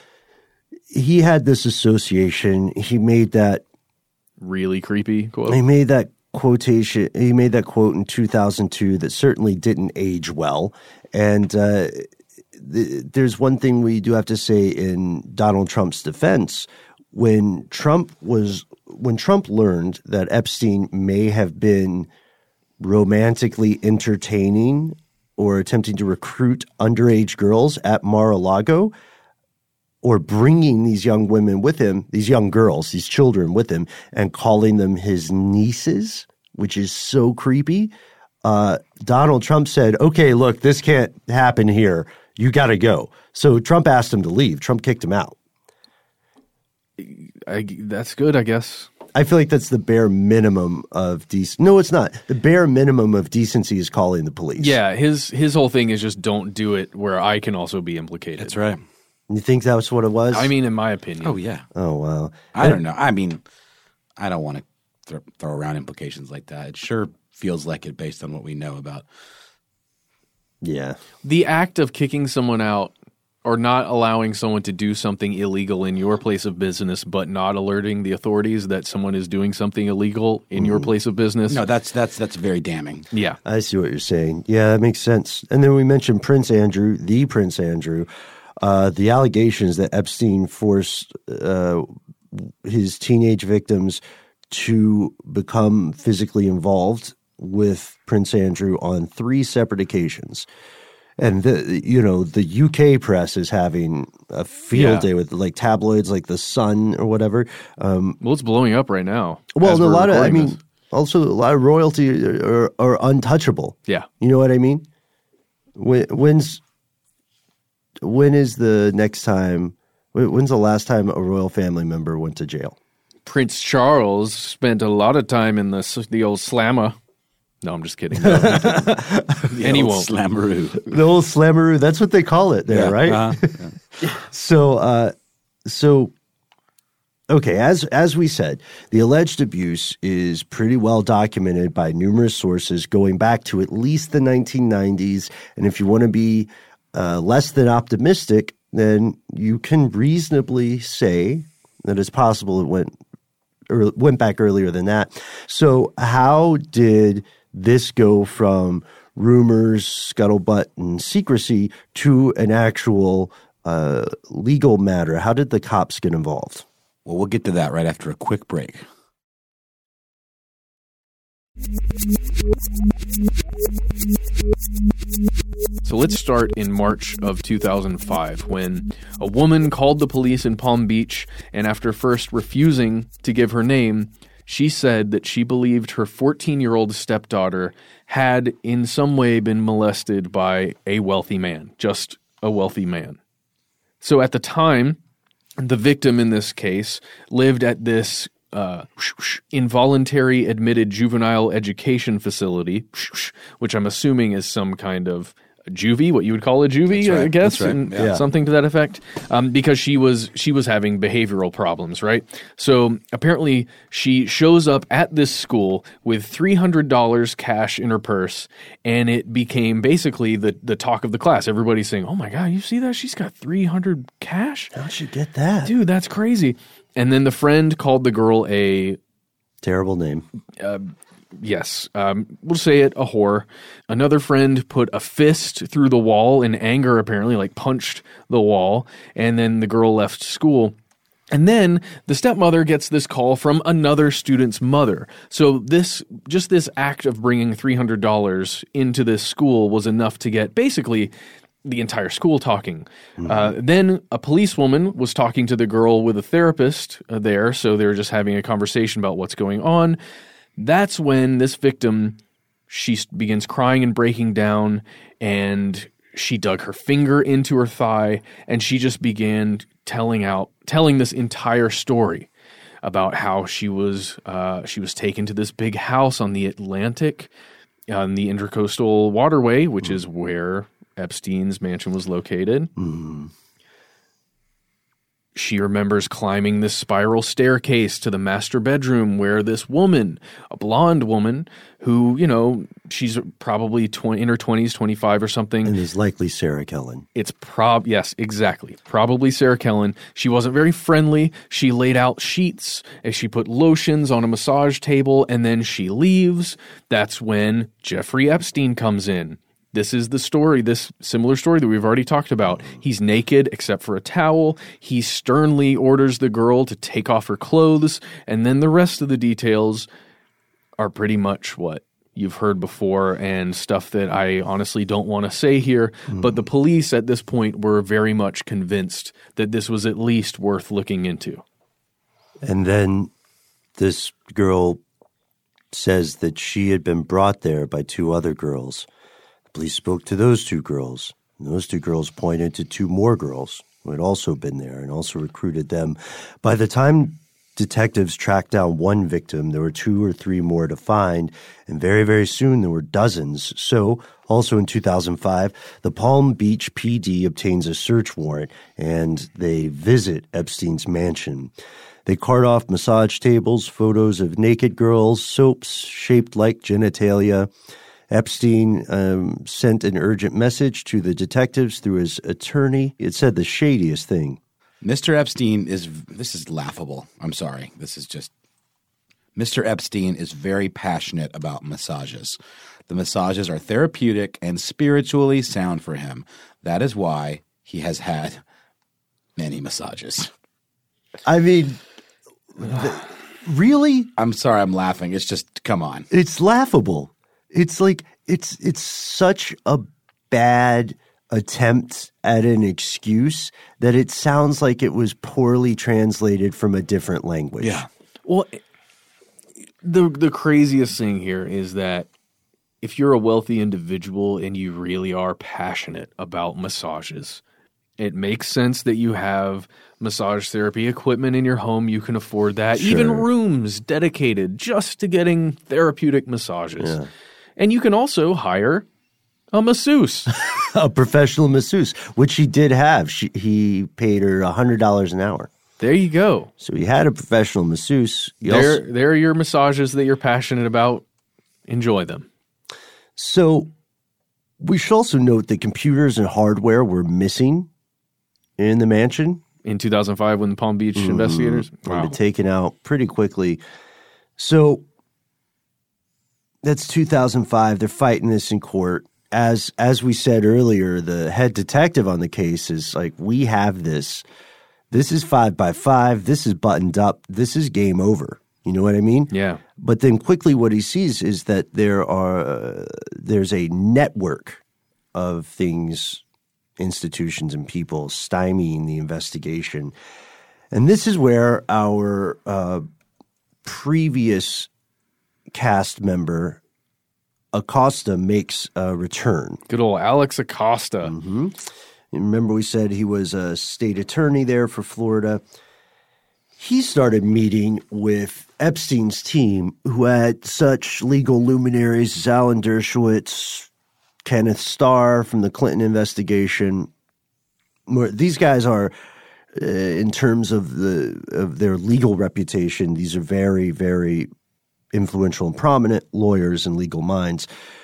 He had this association. He made that really creepy quote. He made that quotation. He made that quote in two thousand two that certainly didn't age well. And uh, th- there's one thing we do have to say in Donald Trump's defense. When Trump was when Trump learned that Epstein may have been romantically entertaining or attempting to recruit underage girls at Mar-a-Lago, or bringing these young women with him, these young girls, these children with him, and calling them his nieces, which is so creepy. Uh, Donald Trump said, okay, look, this can't happen here. You got to go. So Trump asked him to leave. Trump kicked him out. I, that's good, I guess. I feel like that's the bare minimum of decency. No, it's not. The bare minimum of decency is calling the police. Yeah, his his whole thing is just don't do it where I can also be implicated. That's right. You think that was what it was? I mean, in my opinion. Oh, yeah. Oh, wow. I don't know. I mean, I don't want to th- throw around implications like that. It sure feels like it based on what we know about. Yeah. The act of kicking someone out or not allowing someone to do something illegal in your place of business, but not alerting the authorities that someone is doing something illegal in your place of business. No, that's that's that's very damning. Yeah. I see what you're saying. Yeah, that makes sense. And then we mentioned Prince Andrew, the Prince Andrew. Uh, the allegations that Epstein forced uh, his teenage victims to become physically involved with Prince Andrew on three separate occasions. And, the, you know, the U K press is having a field Yeah. day with, like, tabloids like The Sun or whatever. Um, Well, it's blowing up right now. well, as a we're lot of, I recording mean, this. also a lot of royalty are, are untouchable. Yeah. You know what I mean? When, when's when is the next time? When's the last time a royal family member went to jail? Prince Charles spent a lot of time in the the old slammer. No, I'm just kidding. No, he didn't. and he Old won't. Slammeroo. The old slammeroo. That's what they call it there, Yeah, right? uh-huh. So, uh, so okay. As as we said, the alleged abuse is pretty well documented by numerous sources going back to at least the nineteen nineties. And if you want to be uh, less than optimistic, then you can reasonably say that it's possible it went or went back earlier than that. So, how did this go from rumors, scuttlebutt, and secrecy to an actual uh, legal matter? How did the cops get involved? Well, we'll get to that right after a quick break. So let's start in March of two thousand five when a woman called the police in Palm Beach, and after first refusing to give her name, she said that she believed her fourteen-year-old stepdaughter had in some way been molested by a wealthy man, just a wealthy man. So at the time, the victim in this case lived at this uh, involuntary admitted juvenile education facility, which I'm assuming is some kind of juvie, what you would call a juvie, That's right. I guess, That's right. and Yeah. something to that effect, um, because she was she was having behavioral problems, right? So apparently she shows up at this school with three hundred dollars cash in her purse, and it became basically the, the talk of the class. Everybody's saying, oh my God, you see that? She's got three hundred cash? How'd she get that? Dude, that's crazy. And then the friend called the girl a Terrible name. Yes, um, we'll say it, a whore. Another friend put a fist through the wall in anger, apparently, like punched the wall, and then the girl left school. And then the stepmother gets this call from another student's mother. So this, just this act of bringing three hundred dollars into this school was enough to get basically the entire school talking. Mm-hmm. Uh, then a policewoman was talking to the girl with a therapist uh, there, so they were just having a conversation about what's going on. That's when this victim, she begins crying and breaking down, and she dug her finger into her thigh, and she just began telling out, telling this entire story about how she was uh, she was taken to this big house on the Atlantic, on the Intercoastal Waterway, which mm. is where Epstein's mansion was located. Mm. She remembers climbing this spiral staircase to the master bedroom where this woman, a blonde woman who, you know, she's probably twenty, in her twenties, twenty-five or something. And is likely Sarah Kellen. It's prob, yes, exactly. Probably Sarah Kellen. She wasn't very friendly. She laid out sheets and she put lotions on a massage table, and then she leaves. That's when Jeffrey Epstein comes in. This is the story, this similar story that we've already talked about. He's naked except for a towel. He sternly orders the girl to take off her clothes. And then the rest of the details are pretty much what you've heard before and stuff that I honestly don't want to say here. Mm. But the police at this point were very much convinced that this was at least worth looking into. And then this girl says that she had been brought there by two other girls. The police spoke to those two girls. And those two girls pointed to two more girls who had also been there and also recruited them. By the time detectives tracked down one victim, there were two or three more to find, and very, very soon there were dozens. So, also in two thousand five, the Palm Beach P D obtains a search warrant, and they visit Epstein's mansion. They cart off massage tables, photos of naked girls, soaps shaped like genitalia. Epstein um, sent an urgent message to the detectives through his attorney. It said the shadiest thing. Mister Epstein is – this is laughable. I'm sorry. This is just – Mister Epstein is very passionate about massages. The massages are therapeutic and spiritually sound for him. That is why he has had many massages. I mean – The, really? I'm sorry I'm laughing. It's just, come on. It's laughable. It's like, it's it's such a bad attempt at an excuse that it sounds like it was poorly translated from a different language. Yeah. Well, the the craziest thing here is that if you're a wealthy individual and you really are passionate about massages, it makes sense that you have massage therapy equipment in your home. You can afford that. Sure. Even rooms dedicated just to getting therapeutic massages. Yeah. And you can also hire a masseuse. A professional masseuse, which he did have. She, he paid her one hundred dollars an hour. There you go. So he had a professional masseuse. He There, also, there are your massages that you're passionate about. Enjoy them. So we should also note that computers and hardware were missing in the mansion. In two thousand five when the Palm Beach mm-hmm. investigators? Wow. Been taken out pretty quickly. So that's two thousand five. They're fighting this in court. As as we said earlier, the head detective on the case is like, we have this. This is five by five. This is buttoned up. This is game over. You know what I mean? Yeah. But then quickly what he sees is that there are uh, there's a network of things, institutions and people stymieing the investigation. And this is where our uh, previous cast member, Acosta, makes a return. Good old Alex Acosta. Mm-hmm. Remember we said he was a state attorney there for Florida. He started meeting with Epstein's team, who had such legal luminaries as Alan Dershowitz, Kenneth Starr from the Clinton investigation. These guys are, uh, in terms of the of their legal reputation, these are very, very influential and prominent lawyers and legal minds.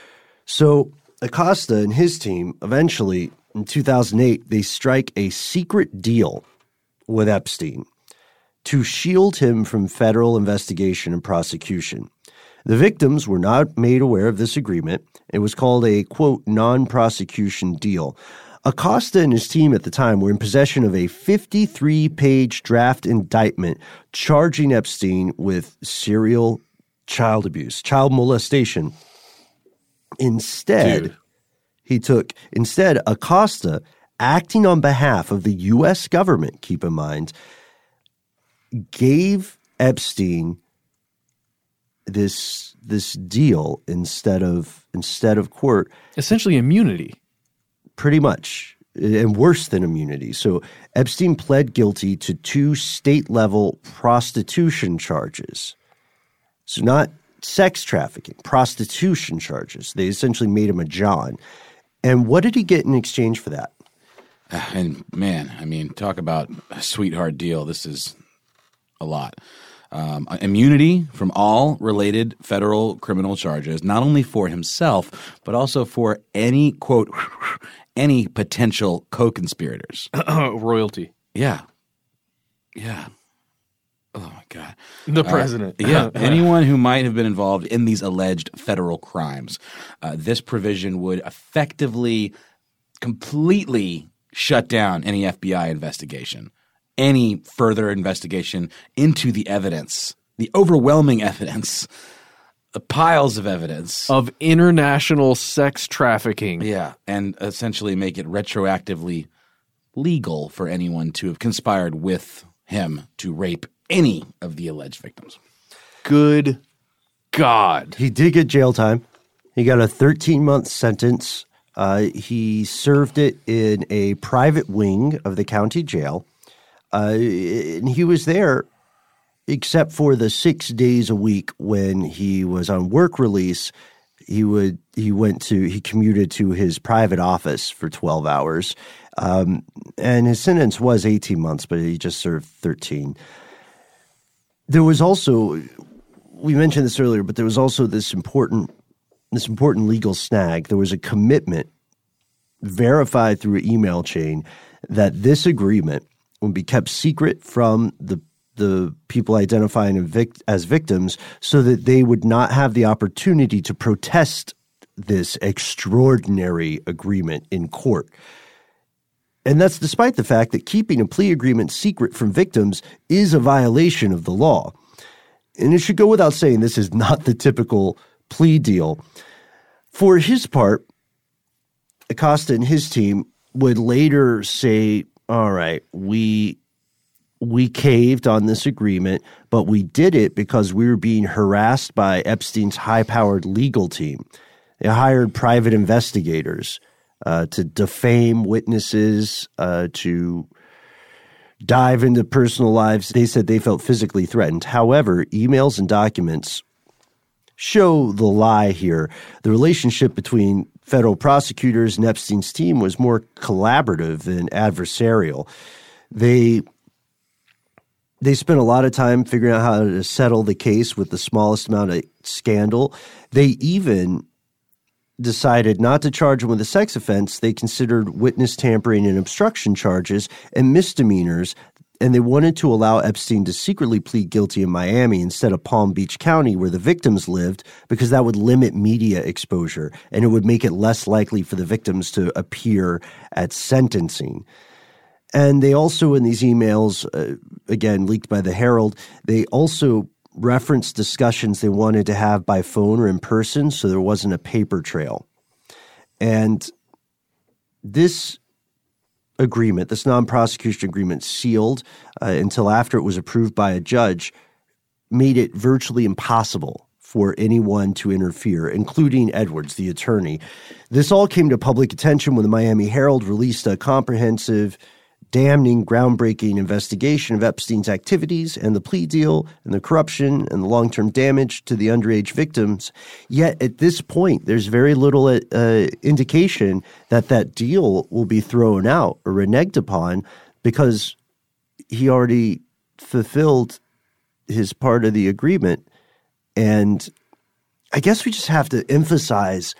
So Acosta and his team, eventually, in two thousand eight, they strike a secret deal with Epstein to shield him from federal investigation and prosecution. The victims were not made aware of this agreement. It was called a, quote, non-prosecution deal. Acosta and his team at the time were in possession of a fifty-three page draft indictment charging Epstein with serial child abuse, child molestation. Instead, Dude. he took, instead, Acosta, acting on behalf of the U S government, keep in mind, gave Epstein this this deal instead of instead of court. Essentially immunity. Pretty much, and worse than immunity. So Epstein pled guilty to two state-level prostitution charges. So not sex trafficking, prostitution charges. They essentially made him a John. And what did he get in exchange for that? And man, I mean, talk about a sweetheart deal. This is a lot. Um, immunity from all related federal criminal charges, not only for himself, but also for any, quote, any potential co-conspirators. Royalty. Yeah. Yeah. Oh, my God. The president. Uh, yeah, anyone who might have been involved in these alleged federal crimes. Uh, this provision would effectively, completely shut down any F B I investigation, any further investigation into the evidence, the overwhelming evidence, the piles of evidence. Of international sex trafficking. Yeah, and essentially make it retroactively legal for anyone to have conspired with him to rape any of the alleged victims. Good God. He did get jail time. He got a thirteen-month sentence. Uh, he served it in a private wing of the county jail. Uh, and he was there except for the six days a week when he was on work release. He would he went to he commuted to his private office for twelve hours. Um, and his sentence was eighteen months, but he just served thirteen. There was also, we mentioned this earlier, but there was also this important, this important legal snag. There was a commitment verified through an email chain that this agreement would be kept secret from the the people identifying as victims so that they would not have the opportunity to protest this extraordinary agreement in court. And that's despite the fact that keeping a plea agreement secret from victims is a violation of the law. And it should go without saying this is not the typical plea deal. For his part, Acosta and his team would later say, all right, we we caved on this agreement, but we did it because we were being harassed by Epstein's high-powered legal team. They hired private investigators Uh, to defame witnesses, uh, to dive into personal lives. They said they felt physically threatened. However, emails and documents show the lie here. The relationship between federal prosecutors and Epstein's team was more collaborative than adversarial. They they spent a lot of time figuring out how to settle the case with the smallest amount of scandal. They even decided not to charge him with a sex offense. They considered witness tampering and obstruction charges and misdemeanors, and they wanted to allow Epstein to secretly plead guilty in Miami instead of Palm Beach County, where the victims lived, because that would limit media exposure, and it would make it less likely for the victims to appear at sentencing. And they also, in these emails, uh, again, leaked by the Herald, they also referenced discussions they wanted to have by phone or in person, so there wasn't a paper trail. And this agreement, this non-prosecution agreement, sealed uh, until after it was approved by a judge, made it virtually impossible for anyone to interfere, including Edwards, the attorney. This all came to public attention when the Miami Herald released a comprehensive, damning, groundbreaking investigation of Epstein's activities and the plea deal and the corruption and the long-term damage to the underage victims. Yet at this point, there's very little uh, indication that that deal will be thrown out or reneged upon because he already fulfilled his part of the agreement. And I guess we just have to emphasize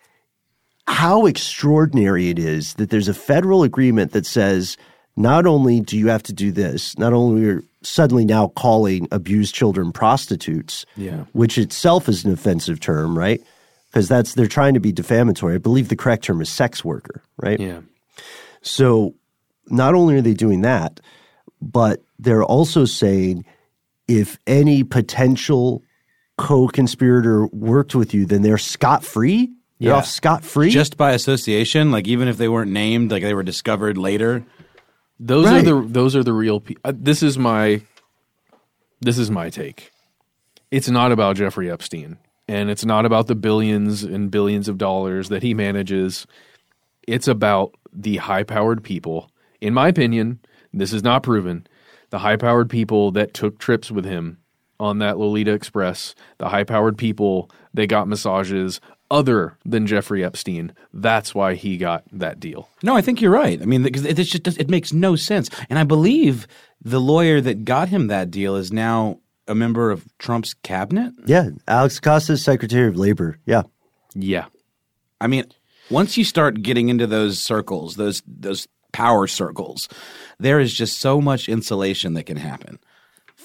how extraordinary it is that there's a federal agreement that says not only do you have to do this, not only are suddenly now calling abused children prostitutes, yeah. which itself is an offensive term, right? Because that's they're trying to be defamatory. I believe the correct term is sex worker, right? Yeah. So not only are they doing that, but they're also saying if any potential co-conspirator worked with you, then they're scot-free? They're yeah. off scot-free? Just by association, like even if they weren't named, like they were discovered later. Those Right. are the those are the real people. Uh, this is my this is my take. It's not about Jeffrey Epstein, and it's not about the billions and billions of dollars that he manages. It's about the high-powered people. In my opinion, this is not proven. The high-powered people that took trips with him on that Lolita Express, the high-powered people that got massages other than Jeffrey Epstein. That's why he got that deal. No, I think you're right. I mean, because it just it makes no sense. And I believe the lawyer that got him that deal is now a member of Trump's cabinet. Yeah, Alex Acosta is Secretary of Labor. Yeah. Yeah. I mean, once you start getting into those circles, those those power circles, there is just so much insulation that can happen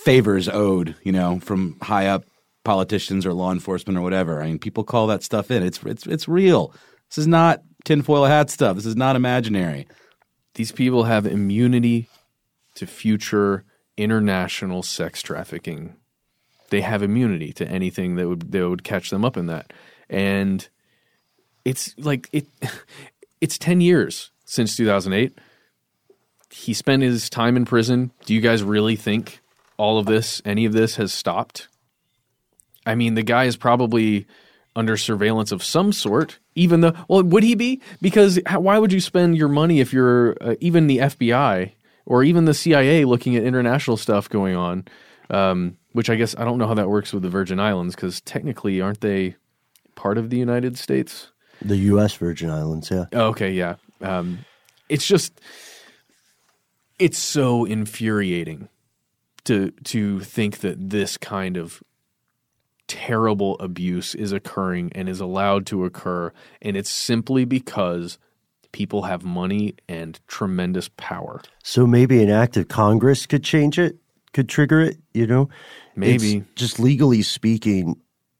favors owed, you know, from high up politicians or law enforcement or whatever. I mean, people call that stuff in. It's it's it's real. This is not tinfoil hat stuff. This is not imaginary. These people have immunity to future international sex trafficking. They have immunity to anything that would that would catch them up in that. And it's like it it's ten years since two thousand eight. He spent his time in prison. Do you guys really think all of this, any of this has stopped? I mean, the guy is probably under surveillance of some sort, even though, well, would he be? Because how, why would you spend your money if you're uh, even the F B I or even the C I A looking at international stuff going on? Um, which I guess I don't know how that works with the Virgin Islands, because technically aren't they part of the United States? The U S Virgin Islands, yeah. Oh, okay, yeah. Um, it's just, it's so infuriating to to think that this kind of terrible abuse is occurring and is allowed to occur, and it's simply because people have money and tremendous power. So maybe an act of Congress could change it, could trigger it, you know? Maybe. It's just legally speaking,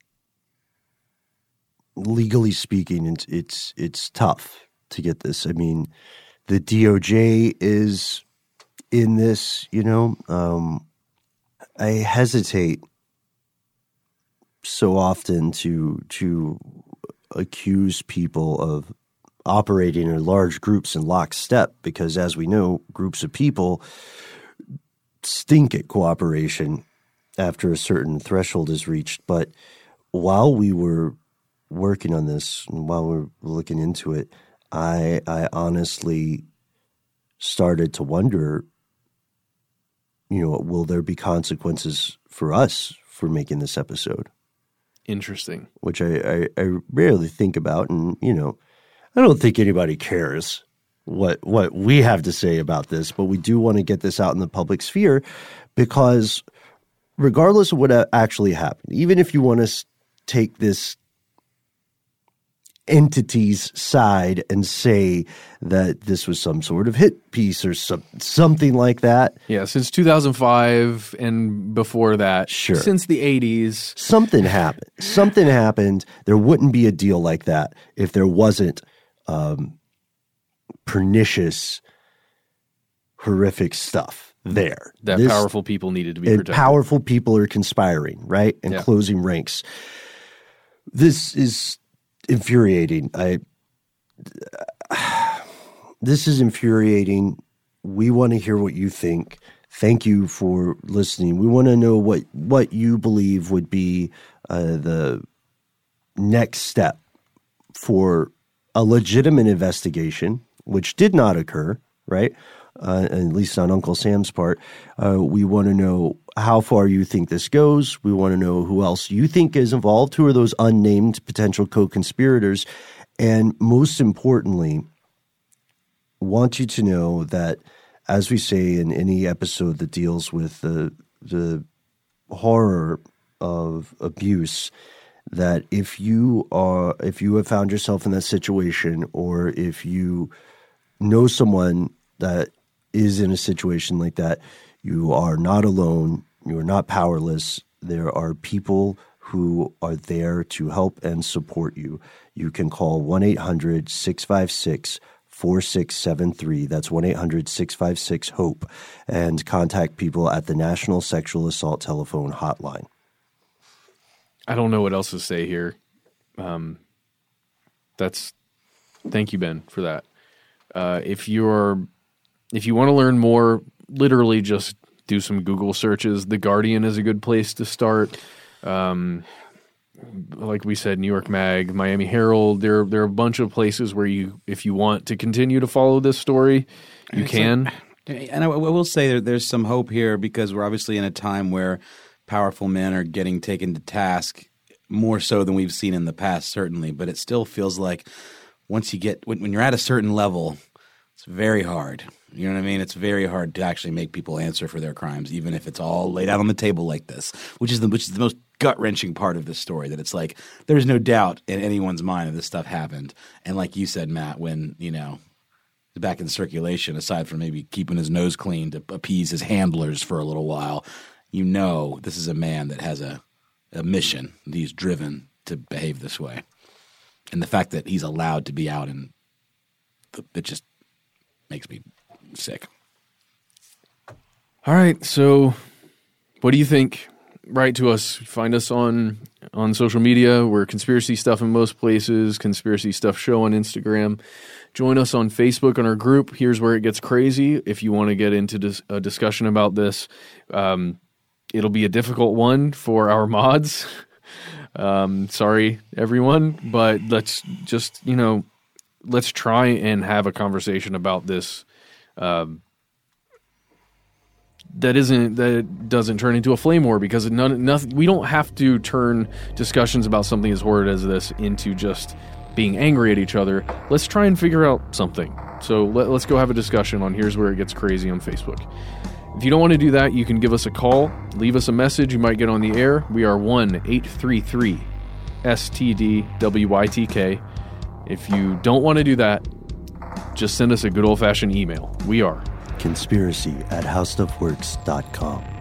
legally speaking, it's, it's, it's tough to get this. I mean, the D O J is in this, you know? Um, I hesitate so often to to accuse people of operating in large groups in lockstep, because as we know, groups of people stink at cooperation after a certain threshold is reached. But while we were working on this and while we were looking into it, I I honestly started to wonder, you know, will there be consequences for us for making this episode? Interesting. Which I, I, I rarely think about. And, you know, I don't think anybody cares what what we have to say about this, but we do want to get this out in the public sphere, because regardless of what actually happened, even if you want to take this entity's side and say that this was some sort of hit piece or some, something like that. Yeah, since two thousand five and before that, sure. Since the eighties. Something happened. Something happened. There wouldn't be a deal like that if there wasn't um, pernicious, horrific stuff there. That this, powerful people needed to be and protected. Powerful people are conspiring, right? And yeah. closing ranks. This is infuriating. I. Uh, this is infuriating. We want to hear what you think. Thank you for listening. We want to know what, what you believe would be uh, the next step for a legitimate investigation, which did not occur, right? Uh, at least on Uncle Sam's part. Uh, we want to know how far you think this goes. We want to know who else you think is involved. Who are those unnamed potential co-conspirators? And most importantly, want you to know that, as we say in any episode that deals with the the horror of abuse, that if you are if you have found yourself in that situation, or if you know someone that is in a situation like that, you are not alone. You are not powerless. There are people who are there to help and support you. You can call one eight hundred six five six four six seven three. That's one eight hundred six five six HOPE, and contact people at the National Sexual Assault Telephone Hotline. I don't know what else to say here. Um, that's thank you, Ben, for that. Uh, if you're if you want to learn more, literally just do some Google searches. The Guardian is a good place to start. Um, like we said, New York Mag, Miami Herald. There, there are a bunch of places where you, if you want to continue to follow this story, you it's can. Like, and I, I will say that there's some hope here, because we're obviously in a time where powerful men are getting taken to task more so than we've seen in the past, certainly. But it still feels like once you get when, when you're at a certain level, it's very hard. You know what I mean? It's very hard to actually make people answer for their crimes, even if it's all laid out on the table like this, which is the which is the most gut-wrenching part of this story, that it's like there's no doubt in anyone's mind that this stuff happened. And like you said, Matt, when, you know, back in circulation, aside from maybe keeping his nose clean to appease his handlers for a little while, you know this is a man that has a, a mission. He's driven to behave this way. And the fact that he's allowed to be out in the, it just makes me sick. All right, so what do you think? Write to us. Find us on on social media. We're Conspiracy Stuff in most places, Conspiracy Stuff Show on Instagram. Join us on Facebook on our group. Here's Where It Gets Crazy. If you want to get into dis- a discussion about this, um, it'll be a difficult one for our mods. um, sorry, everyone, but let's just, you know, let's try and have a conversation about this. Um, That isn't that doesn't turn into a flame war, because none, nothing. We don't have to turn discussions about something as horrid as this into just being angry at each other. Let's try and figure out something. So let, let's go have a discussion on Here's Where It Gets Crazy on Facebook. If you don't want to do that, you can give us a call, leave us a message. You might get on the air. We are one eight three three S T D W Y T K. If you don't want to do that, just send us a good old fashioned email. We are Conspiracy at howstuffworks dot com.